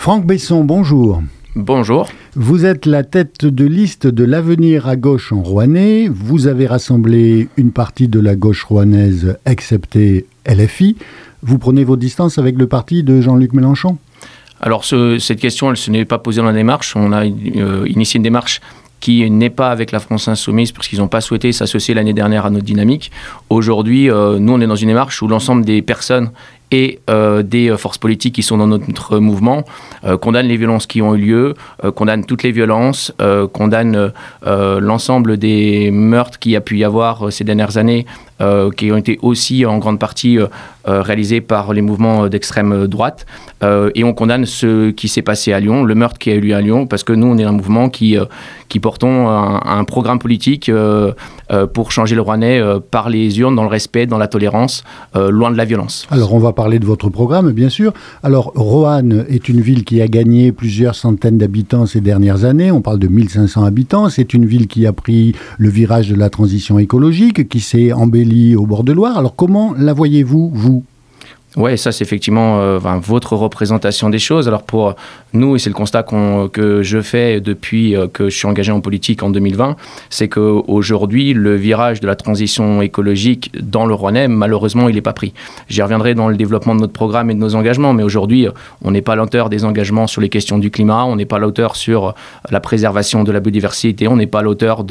Franck Besson, bonjour. Bonjour. Vous êtes la tête de liste de l'Avenir à gauche en Rouennais. Vous avez rassemblé une partie de la gauche rouennaise, excepté LFI. Vous prenez vos distances avec le parti de Jean-Luc Mélenchon ? Alors, cette question, elle ne se n'est pas posée dans la démarche. On a initié une démarche qui n'est pas avec la France Insoumise, parce qu'ils n'ont pas souhaité s'associer l'année dernière à notre dynamique. Aujourd'hui, nous, on est dans une démarche où l'ensemble des personnes et des forces politiques qui sont dans notre mouvement condamnent les violences qui ont eu lieu, condamnent toutes les violences, condamnent l'ensemble des meurtres qu'il y a pu y avoir ces dernières années, qui ont été aussi en grande partie réalisés par les mouvements d'extrême droite. Et on condamne ce qui s'est passé à Lyon, le meurtre qui a eu lieu à Lyon, parce que nous, on est un mouvement qui portons un programme politique pour changer le Rouennais par les urnes, dans le respect, dans la tolérance, loin de la violence. Alors, on va parler de votre programme, bien sûr. Alors, Roanne est une ville qui a gagné plusieurs centaines d'habitants ces dernières années. On parle de 1500 habitants. C'est une ville qui a pris le virage de la transition écologique, qui s'est embellie au bord de Loire. Alors, comment la voyez-vous, vous ? Oui, ça c'est effectivement votre représentation des choses. Alors pour nous, et c'est le constat que je fais depuis que je suis engagé en politique en 2020, c'est qu'aujourd'hui, le virage de la transition écologique dans le Rouennais, malheureusement, il n'est pas pris. J'y reviendrai dans le développement de notre programme et de nos engagements, mais aujourd'hui, on n'est pas à l'auteur des engagements sur les questions du climat, on n'est pas à l'auteur sur la préservation de la biodiversité, on n'est pas à l'auteur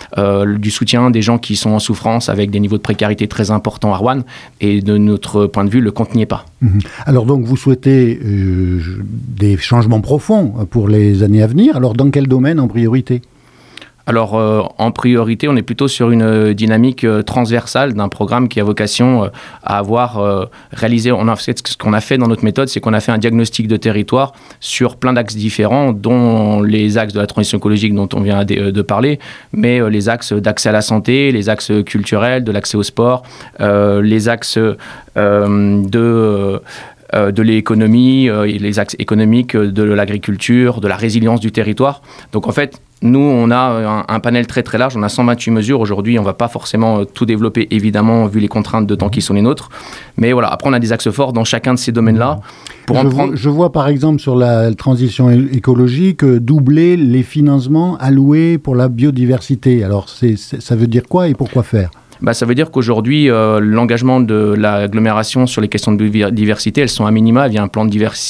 du soutien des gens qui sont en souffrance avec des niveaux de précarité très importants à Roanne, et de notre point de vue, le compte n'y est pas. Alors donc vous souhaitez des changements profonds pour les années à venir. Alors dans quel domaine en priorité ? Alors, en priorité, on est plutôt sur une dynamique transversale d'un programme qui a vocation à avoir réalisé. Ce qu'on a fait dans notre méthode, c'est qu'on a fait un diagnostic de territoire sur plein d'axes différents, dont les axes de la transition écologique dont on vient de parler, mais les axes d'accès à la santé, les axes culturels, de l'accès au sport, les axes de l'économie, les axes économiques, de l'agriculture, de la résilience du territoire. Donc en fait, nous, on a un panel très très large, on a 128 mesures. Aujourd'hui, on ne va pas forcément tout développer, évidemment, vu les contraintes de temps qui sont les nôtres. Mais voilà, après, on a des axes forts dans chacun de ces domaines-là. Je vois par exemple sur la transition écologique doubler les financements alloués pour la biodiversité. Alors, ça veut dire quoi et pourquoi faire ? Ça veut dire qu'aujourd'hui, l'engagement de l'agglomération sur les questions de biodiversité, elles sont à minima via un plan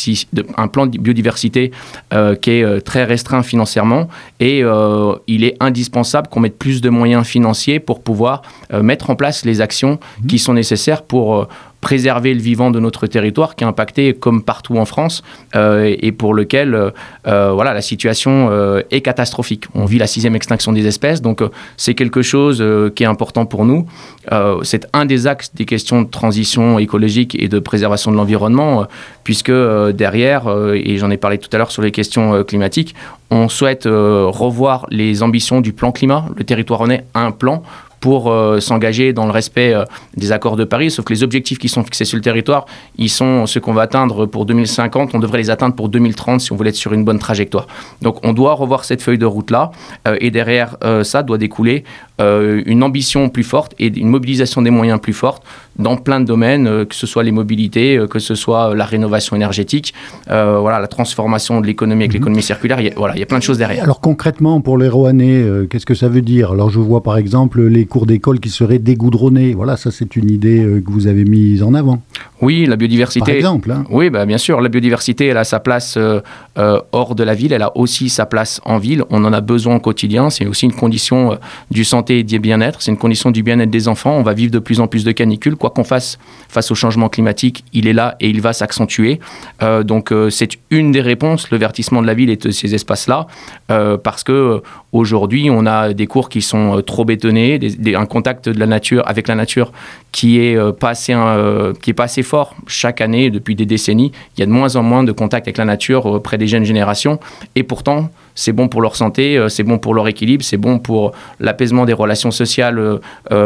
de biodiversité qui est très restreint financièrement. Et il est indispensable qu'on mette plus de moyens financiers pour pouvoir mettre en place les actions qui sont nécessaires pour préserver le vivant de notre territoire qui est impacté comme partout en France et pour lequel la situation est catastrophique. On vit la 6e extinction des espèces, donc c'est quelque chose qui est important pour nous. C'est un des axes des questions de transition écologique et de préservation de l'environnement, puisque derrière, et j'en ai parlé tout à l'heure sur les questions climatiques, on souhaite revoir les ambitions du plan climat. Le territoire rouennais a un plan pour s'engager dans le respect des accords de Paris, sauf que les objectifs qui sont fixés sur le territoire, ils sont ceux qu'on va atteindre pour 2050, on devrait les atteindre pour 2030 si on voulait être sur une bonne trajectoire. Donc on doit revoir cette feuille de route-là, et derrière ça doit découler une ambition plus forte et une mobilisation des moyens plus forte dans plein de domaines, que ce soit les mobilités, que ce soit la rénovation énergétique, la transformation de l'économie avec l'économie circulaire, il y a plein de choses derrière. Alors concrètement, pour les Rouennais, qu'est-ce que ça veut dire ? Alors je vois par exemple les cours d'école qui seraient dégoudronnés. Voilà, ça c'est une idée que vous avez mise en avant. Oui, la biodiversité. Par exemple. Oui, bien sûr, la biodiversité, elle a sa place hors de la ville, elle a aussi sa place en ville. On en a besoin au quotidien. C'est aussi une condition du santé et du bien-être. C'est une condition du bien-être des enfants. On va vivre de plus en plus de canicules. Quoi qu'on fasse face au changement climatique, il est là et il va s'accentuer. Donc, c'est une des réponses, le verdissement de la ville et de ces espaces-là, parce que aujourd'hui, on a des cours qui sont trop bétonnés, un contact de la nature avec la nature qui est pas assez fort chaque année depuis des décennies. Il y a de moins en moins de contact avec la nature auprès des jeunes générations, et pourtant c'est bon pour leur santé, c'est bon pour leur équilibre, c'est bon pour l'apaisement des relations sociales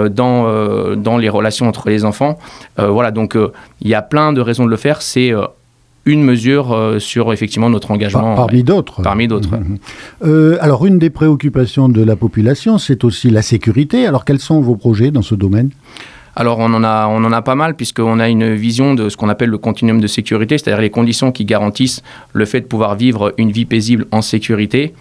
dans les relations entre les enfants. Donc il y a plein de raisons de le faire. C'est une mesure sur effectivement notre engagement. Parmi d'autres. Parmi d'autres. Alors une des préoccupations de la population, c'est aussi la sécurité. Alors quels sont vos projets dans ce domaine ? Alors on en a pas mal, puisqu'on a une vision de ce qu'on appelle le continuum de sécurité, c'est-à-dire les conditions qui garantissent le fait de pouvoir vivre une vie paisible en sécurité,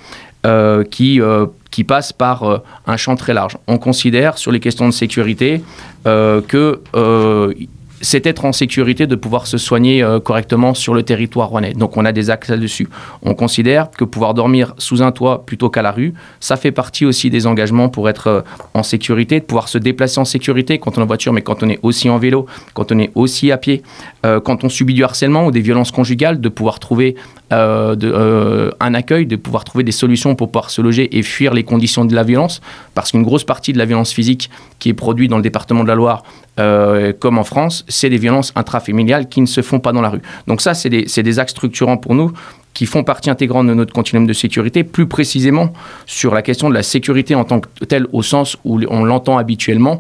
qui passe par un champ très large. On considère sur les questions de sécurité que c'est être en sécurité de pouvoir se soigner correctement sur le territoire rouennais. Donc on a des axes là-dessus. On considère que pouvoir dormir sous un toit plutôt qu'à la rue, ça fait partie aussi des engagements pour être en sécurité, de pouvoir se déplacer en sécurité quand on est en voiture, mais quand on est aussi en vélo, quand on est aussi à pied, quand on subit du harcèlement ou des violences conjugales, de pouvoir trouver un accueil, de pouvoir trouver des solutions pour pouvoir se loger et fuir les conditions de la violence, parce qu'une grosse partie de la violence physique qui est produite dans le département de la Loire, comme en France, c'est des violences intrafamiliales qui ne se font pas dans la rue. Donc ça, c'est des axes structurants pour nous qui font partie intégrante de notre continuum de sécurité, plus précisément sur la question de la sécurité en tant que telle, au sens où on l'entend habituellement.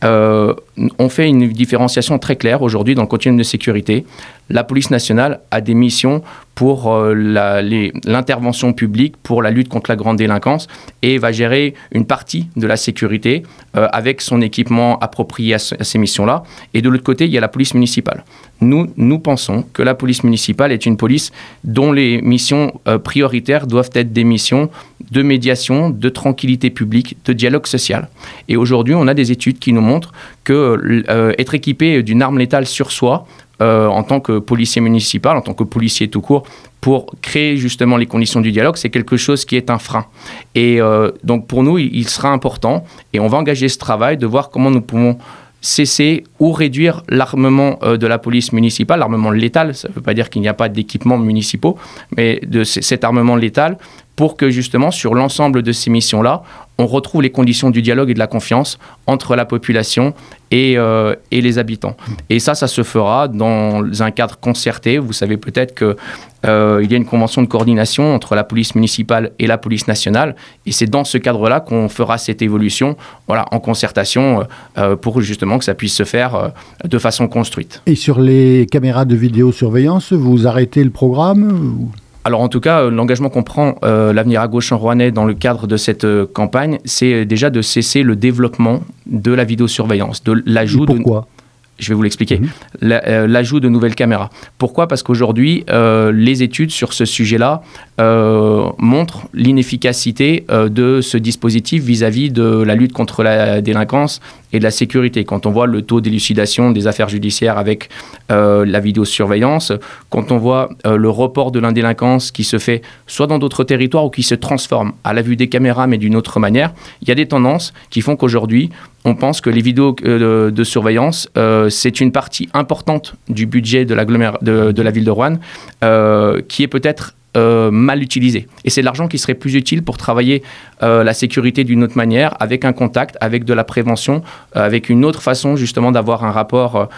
On fait une différenciation très claire aujourd'hui dans le continuum de sécurité. La police nationale a des missions pour l'intervention publique, pour la lutte contre la grande délinquance, et va gérer une partie de la sécurité avec son équipement approprié à ces missions-là. Et de l'autre côté, il y a la police municipale. Nous pensons que la police municipale est une police dont les missions prioritaires doivent être des missions de médiation, de tranquillité publique, de dialogue social. Et aujourd'hui, on a des études qui nous montrent que être équipé d'une arme létale sur soi, en tant que policier municipal, en tant que policier tout court, pour créer justement les conditions du dialogue, c'est quelque chose qui est un frein. Et donc pour nous, il sera important, et on va engager ce travail de voir comment nous pouvons cesser ou réduire l'armement de la police municipale, l'armement létal. Ça ne veut pas dire qu'il n'y a pas d'équipements municipaux, mais de cet armement létal, pour que justement sur l'ensemble de ces missions-là, on retrouve les conditions du dialogue et de la confiance entre la population et les habitants. Et ça se fera dans un cadre concerté. Vous savez peut-être qu'il y a une convention de coordination entre la police municipale et la police nationale. Et c'est dans ce cadre-là qu'on fera cette évolution, en concertation, pour justement que ça puisse se faire de façon construite. Et sur les caméras de vidéosurveillance, vous arrêtez le programme ? Alors en tout cas, l'engagement qu'on prend, l'Avenir à gauche en Rouennais, dans le cadre de cette campagne, c'est déjà de cesser le développement de la vidéosurveillance, de l'ajout de... Pourquoi ? Je vais vous l'expliquer. L'ajout de nouvelles caméras. Pourquoi ? Parce qu'aujourd'hui, les études sur ce sujet-là montrent l'inefficacité de ce dispositif vis-à-vis de la lutte contre la délinquance et de la sécurité. Quand on voit le taux d'élucidation des affaires judiciaires avec la vidéosurveillance, quand on voit le report de l'indélinquance qui se fait soit dans d'autres territoires ou qui se transforme à la vue des caméras mais d'une autre manière, il y a des tendances qui font qu'aujourd'hui, on pense que les vidéos de surveillance, c'est une partie importante du budget de la ville de Roanne qui est peut-être mal utilisé. Et c'est de l'argent qui serait plus utile pour travailler la sécurité d'une autre manière, avec un contact, avec de la prévention, avec une autre façon justement d'avoir un rapport,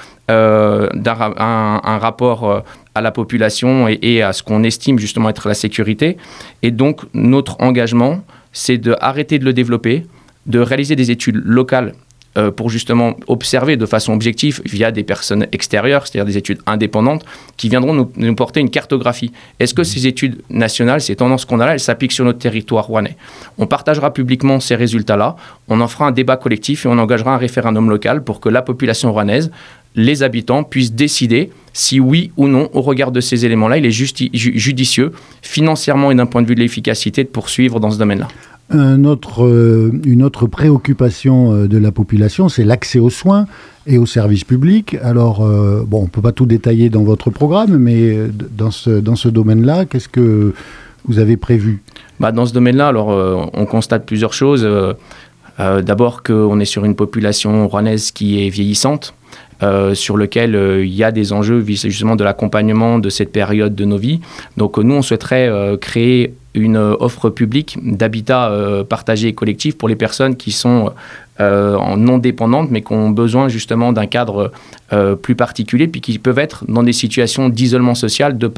un rapport à la population et à ce qu'on estime justement être la sécurité. Et donc notre engagement, c'est d'arrêter de le développer, de réaliser des études locales pour justement observer de façon objective via des personnes extérieures, c'est-à-dire des études indépendantes, qui viendront nous porter une cartographie. Est-ce que ces études nationales, ces tendances qu'on a là, elles s'appliquent sur notre territoire rouennais ? On partagera publiquement ces résultats-là, on en fera un débat collectif et on engagera un référendum local pour que la population rouennaise, les habitants, puissent décider si oui ou non, au regard de ces éléments-là, il est judicieux, financièrement et d'un point de vue de l'efficacité, de poursuivre dans ce domaine-là. Une autre préoccupation de la population, c'est l'accès aux soins et aux services publics. Alors, on ne peut pas tout détailler dans votre programme, mais dans ce domaine-là, qu'est-ce que vous avez prévu ? Dans ce domaine-là, alors, on constate plusieurs choses. D'abord qu'on est sur une population rouennaise qui est vieillissante, sur lequel il y a des enjeux justement de l'accompagnement de cette période de nos vies. Donc nous, on souhaiterait créer une offre publique d'habitat partagé et collectif pour les personnes qui sont non dépendantes, mais qui ont besoin justement d'un cadre plus particulier, puis qui peuvent être dans des situations d'isolement social de par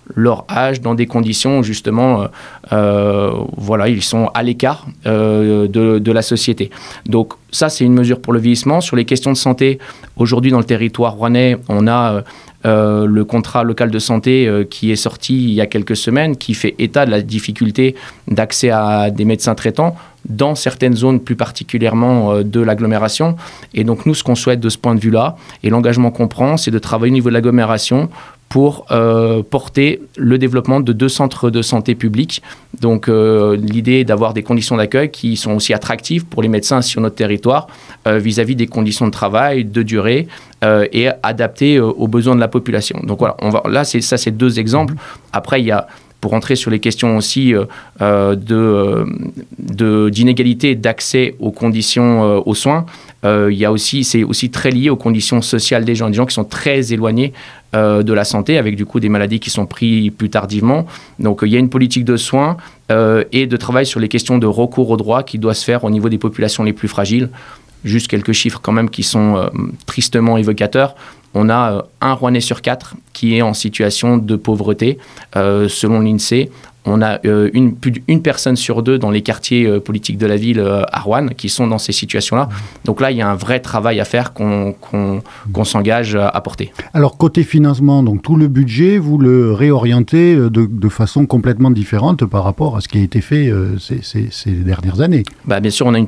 leur âge, dans des conditions où justement, ils sont à l'écart de la société. Donc ça, c'est une mesure pour le vieillissement. Sur les questions de santé, aujourd'hui dans le territoire rouennais, on a le contrat local de santé qui est sorti il y a quelques semaines, qui fait état de la difficulté d'accès à des médecins traitants dans certaines zones plus particulièrement de l'agglomération. Et donc nous, ce qu'on souhaite de ce point de vue-là, et l'engagement qu'on prend, c'est de travailler au niveau de l'agglomération pour porter le développement de 2 centres de santé publics. Donc l'idée est d'avoir des conditions d'accueil qui sont aussi attractives pour les médecins sur notre territoire vis-à-vis des conditions de travail, de durée et adaptées aux besoins de la population. Donc voilà, là c'est 2 exemples. Après il y a, pour entrer sur les questions aussi d'inégalité d'accès aux conditions aux soins, c'est aussi très lié aux conditions sociales des gens qui sont très éloignés de la santé, avec du coup des maladies qui sont prises plus tardivement. Donc il y a une politique de soins et de travail sur les questions de recours aux droits qui doit se faire au niveau des populations les plus fragiles. Juste quelques chiffres quand même qui sont tristement évocateurs. On a 1 Rouennais sur 4 qui est en situation de pauvreté, selon l'INSEE. On a plus d'une personne sur 2 dans les quartiers politiques de la ville à Roanne qui sont dans ces situations-là. Donc là, il y a un vrai travail à faire qu'on s'engage à porter. Alors, côté financement, donc tout le budget, vous le réorientez de façon complètement différente par rapport à ce qui a été fait ces dernières années. Bien sûr, on a une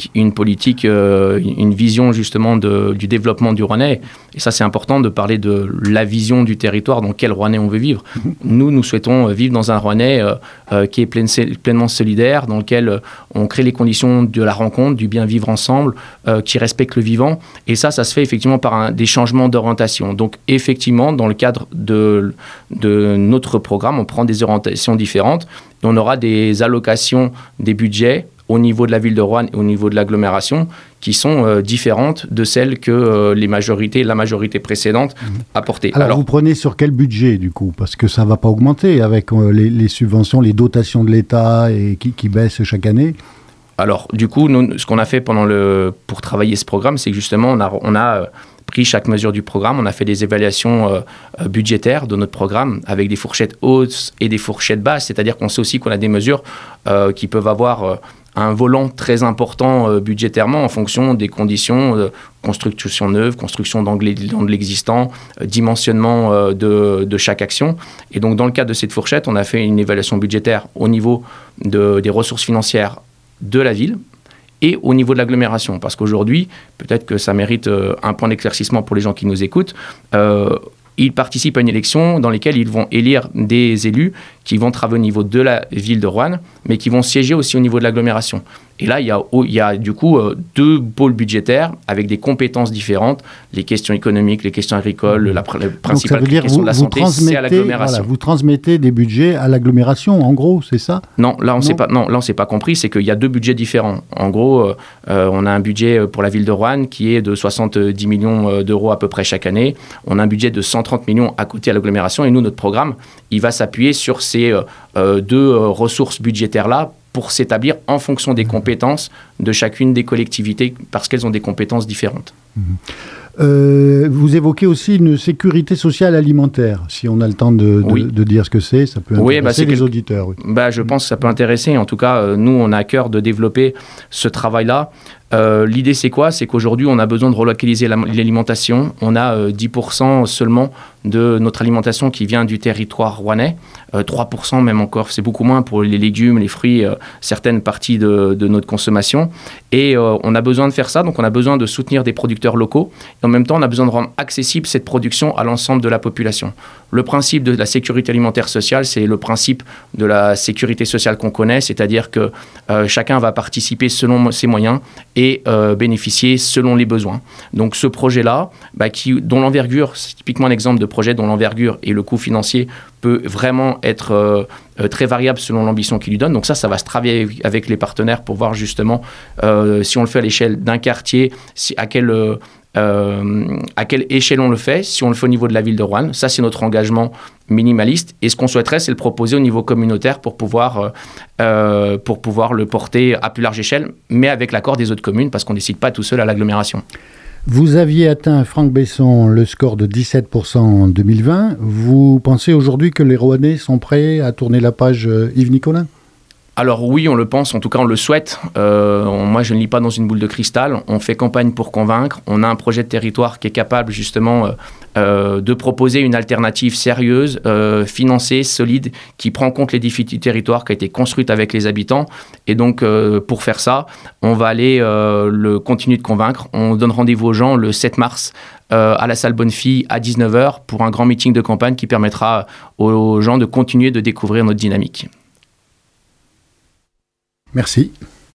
vision justement du développement du Rouennais. Et ça, c'est important de parler de la vision du territoire dans lequel Rouennais on veut vivre. Nous souhaitons vivre dans un Rouennais qui est pleinement solidaire, dans lequel on crée les conditions de la rencontre, du bien vivre ensemble, qui respecte le vivant. Et ça se fait effectivement par des changements d'orientation. Donc effectivement, dans le cadre de notre programme, on prend des orientations différentes et on aura des allocations des budgets au niveau de la ville de Roanne et au niveau de l'agglomération qui sont différentes de celles que la majorité précédente a portées. Alors vous prenez sur quel budget du coup ? Parce que ça ne va pas augmenter avec les subventions, les dotations de l'État et qui baissent chaque année. Alors du coup, nous, ce qu'on a fait pour travailler ce programme, c'est que justement on a pris chaque mesure du programme, on a fait des évaluations budgétaires de notre programme avec des fourchettes hautes et des fourchettes basses, c'est-à-dire qu'on sait aussi qu'on a des mesures qui peuvent avoir un volant très important budgétairement en fonction des conditions, construction neuve, construction d'angle de l'existant, dimensionnement de chaque action. Et donc dans le cadre de cette fourchette, on a fait une évaluation budgétaire au niveau des ressources financières de la ville et au niveau de l'agglomération. Parce qu'aujourd'hui, peut-être que ça mérite un point d'éclaircissement pour les gens qui nous écoutent, ils participent à une élection dans laquelle ils vont élire des élus qui vont travailler au niveau de la ville de Roanne, mais qui vont siéger aussi au niveau de l'agglomération. Et là, il y a du coup 2 pôles budgétaires avec des compétences différentes, les questions économiques, les questions agricoles, la principale question de la santé, c'est à l'agglomération. Voilà, vous transmettez des budgets à l'agglomération, en gros, c'est ça ? Non, là, on ne s'est pas compris, c'est qu'il y a 2 budgets différents. En gros, on a un budget pour la ville de Roanne qui est de 70 millions d'euros à peu près chaque année. On a un budget de 130 millions à côté à l'agglomération. Et nous, notre programme, il va s'appuyer sur ces 2 ressources budgétaires-là pour s'établir en fonction des compétences de chacune des collectivités, parce qu'elles ont des compétences différentes. Vous évoquez aussi une sécurité sociale alimentaire. Si on a le temps de dire ce que c'est, ça peut intéresser les auditeurs. Oui. Je pense que ça peut intéresser. En tout cas, nous, on a à cœur de développer ce travail-là. L'idée, c'est quoi ? C'est qu'aujourd'hui, on a besoin de relocaliser l'alimentation. On a 10% seulement de notre alimentation qui vient du territoire rouennais. 3% même encore, c'est beaucoup moins pour les légumes, les fruits, certaines parties de notre consommation. Et on a besoin de faire ça, donc on a besoin de soutenir des producteurs locaux. Et en même temps, on a besoin de rendre accessible cette production à l'ensemble de la population. Le principe de la sécurité alimentaire sociale, c'est le principe de la sécurité sociale qu'on connaît, c'est-à-dire que chacun va participer selon ses moyens et bénéficier selon les besoins. Donc ce projet-là, dont l'envergure, c'est typiquement un exemple de projet dont l'envergure et le coût financier peut vraiment être très variable selon l'ambition qu'il lui donne. Donc ça va se travailler avec les partenaires pour voir justement si on le fait à l'échelle d'un quartier, à quelle échelle on le fait, si on le fait au niveau de la ville de Roanne. Ça, c'est notre engagement minimaliste. Et ce qu'on souhaiterait, c'est le proposer au niveau communautaire pour pouvoir le porter à plus large échelle, mais avec l'accord des autres communes, parce qu'on ne décide pas tout seul à l'agglomération. Vous aviez atteint, Franck Besson, le score de 17% en 2020. Vous pensez aujourd'hui que les Roannais sont prêts à tourner la page Yves Nicolin ? Alors oui, on le pense, en tout cas on le souhaite. Moi je ne lis pas dans une boule de cristal, on fait campagne pour convaincre, on a un projet de territoire qui est capable justement de proposer une alternative sérieuse, financée, solide, qui prend en compte les défis du territoire, qui a été construite avec les habitants. Et donc pour faire ça, on va aller continuer de convaincre. On donne rendez-vous aux gens le 7 mars à la salle Bonnefille à 19h pour un grand meeting de campagne qui permettra aux gens de continuer de découvrir notre dynamique. Merci.